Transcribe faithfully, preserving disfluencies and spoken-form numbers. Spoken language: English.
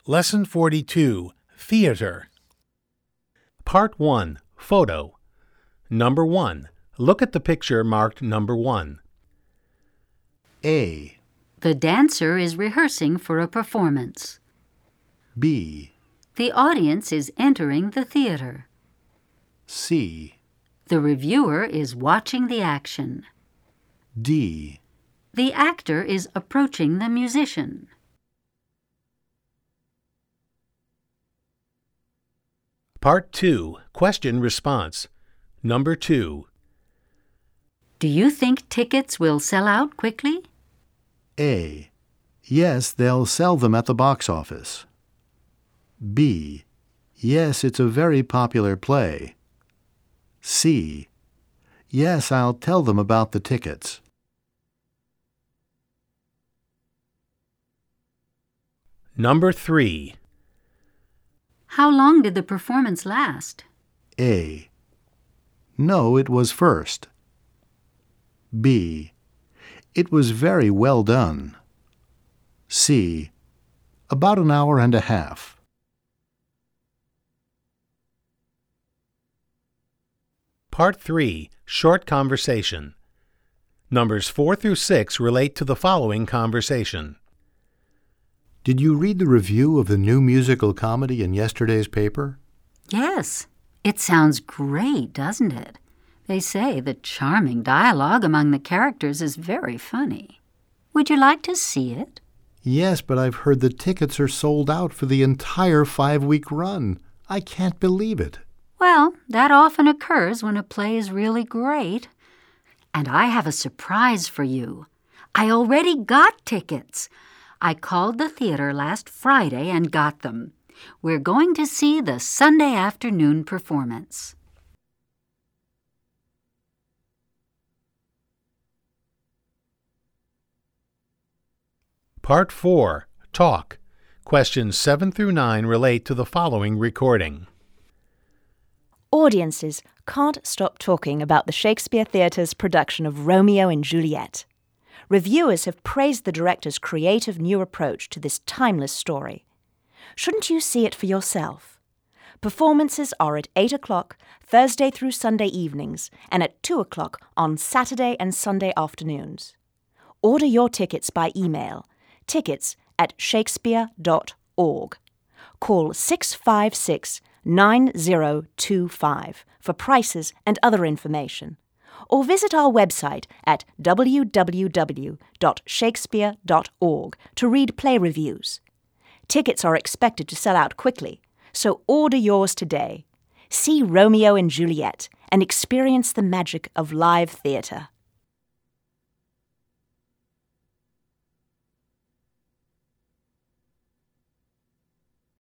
Lesson forty-two, Theater. Part one, Photo. Number one. Look at the picture marked number one. A. The dancer is rehearsing for a performance. B. The audience is entering the theater. C. The reviewer is watching the action. D. The actor is approaching the musician. Part two, Question-Response. Number two. Do you think tickets will sell out quickly? A. Yes, they'll sell them at the box office. B. Yes, it's a very popular play. C. Yes, I'll tell them about the tickets. Number three. How long did the performance last? A. No, it was first. B. It was very well done. C. About an hour and a half. Part three, Short Conversation. Numbers four through six relate to the following conversation. Did you read the review of the new musical comedy in yesterday's paper? Yes. It sounds great, doesn't it? They say the charming dialogue among the characters is very funny. Would you like to see it? Yes, but I've heard the tickets are sold out for the entire five-week run. I can't believe it. Well, that often occurs when a play is really great. And I have a surprise for you. I already got tickets. I called the theater last Friday and got them. We're going to see the Sunday afternoon performance. Part four, Talk. Questions seven through nine relate to the following recording. Audiences can't stop talking about the Shakespeare Theatre's production of Romeo and Juliet. Reviewers have praised the director's creative new approach to this timeless story. Shouldn't you see it for yourself? Performances are at eight o'clock, Thursday through Sunday evenings, and at two o'clock on Saturday and Sunday afternoons. Order your tickets by email, tickets at shakespeare dot org. Call six five six, nine zero two five for prices and other information, or visit our website at w w w dot shakespeare dot org to read play reviews. Tickets are expected to sell out quickly, so order yours today. See Romeo and Juliet and experience the magic of live theatre.